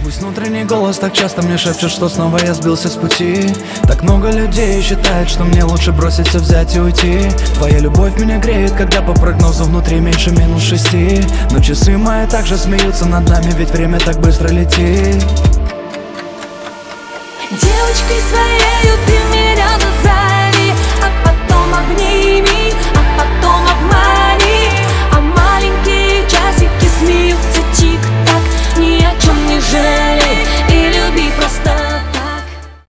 Пусть внутренний голос так часто мне шепчет, что снова я сбился с пути. Так много людей считает, что мне лучше бросить все, взять и уйти. Твоя любовь меня греет, когда по прогнозу внутри меньше -6. Но часы мои также смеются над нами, ведь время так быстро летит. Девочкой своей